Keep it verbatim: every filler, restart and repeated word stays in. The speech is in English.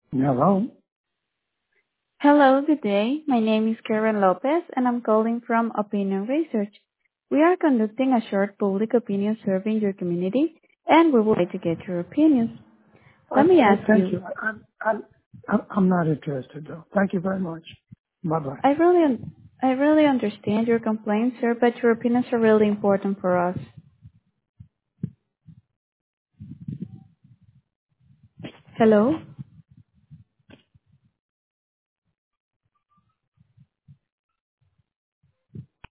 Hello. Hello, good day. My name is Karen Lopez, and I'm calling from Opinion Research. We are conducting a short public opinion survey in your community, and we would like to get your opinions. I, Let me I, ask thank you, you. I, I, I, I'm not interested though. Thank you very much. Bye bye. I really, un- I really understand your complaints, sir, but your opinions are really important for us. Hello?